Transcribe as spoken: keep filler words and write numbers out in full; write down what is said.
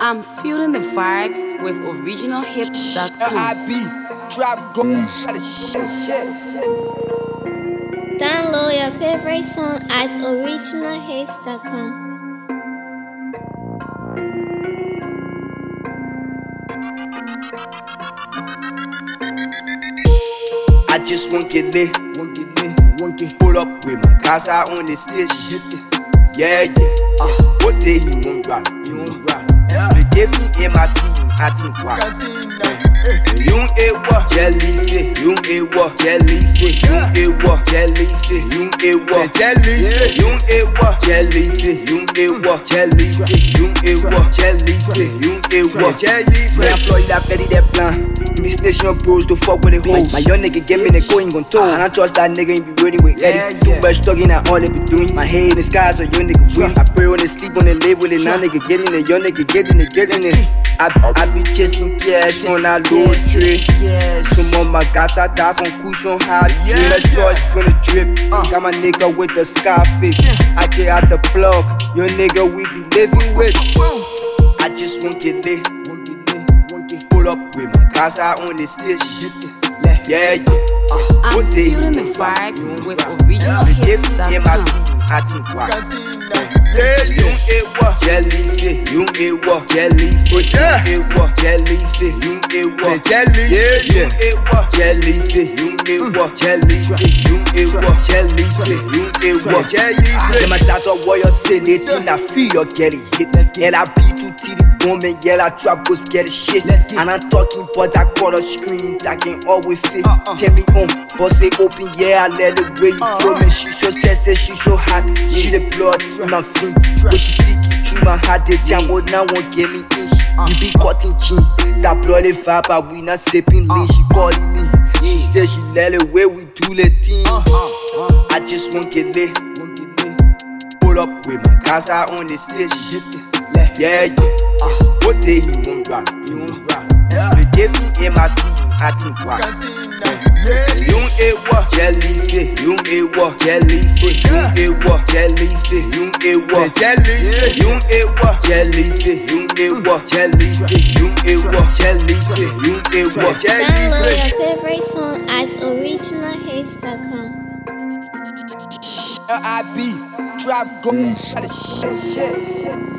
I'm feeling the vibes with original hits dot com. L I B, trap gold, shit. Download your favorite song at original hits dot com. I just won't get lit, won't get lit, won't get pull up with my guys out on this dish. Yeah, yeah. Uh, what day you won't rock? You won't rock. The different in my scene, I think rock. You ewa jellyfish, you ewa jellyfish, you ewa jellyfish, you ewa jellyfish, you ewa jellyfish, you ewa jellyfish, you ewa jellyfish, you ewa jellyfish. Me employ that petty that plan. This nation bros to fuck with the hoes. My young nigga get me the going gon' toe. And I trust that nigga ain't be waiting with Eddie. Too much talking and all they be doing. My head in the sky so young nigga win. I pray on the sleep on the live with it. Now nigga getting it, young nigga getting it, getting it. I, I be chasing cash on that low tree. Some of my guys I die from cushion high. Yeah, the shorts from the drip. Got my nigga with the scarfish. I J out the plug. Your nigga we be living with. I just won't get lit. Pull up with my guys out on this dish. Yeah, yeah. Uh, I'm feeling the vibes with original hits dot com. I think rock. Yeah, you ewa jellyfish, you ewa jellyfish, you ewa jellyfish, you ewa jellyfish, you ewa jellyfish, you ewa jellyfish, you ewa jellyfish, you ewa jellyfish. Them a tattoo warrior say they think I feel you get it hit. Yeah, I be too titty woman, yeah, I trap go scare the shit. And I'm talking but that color screen that can always fit. Tell me on, boss it open, yeah, I let it way you feel me. She so sexy, she so hot, she the blood in my feet. When she sticky through my heart, the jam would now won't get me in. You be cutting chin, that bloody vibe, but we not sipping lean. She calling me, she said she let it way we do the thing. I just won't get lit, pull up with my guys out on this dish. Yeah, yeah. Uh, what day you won't rock? You won't rock. The different in my scene, I think rock. You ewa jellyfish, you ewa jellyfish, you ewa jellyfish, you ewa jellyfish, you ewa jellyfish, you ewa jellyfish, you ewa jellyfish, you ewa jellyfish. Download your favorite song at original hits dot com. L I B, trap gold, shit.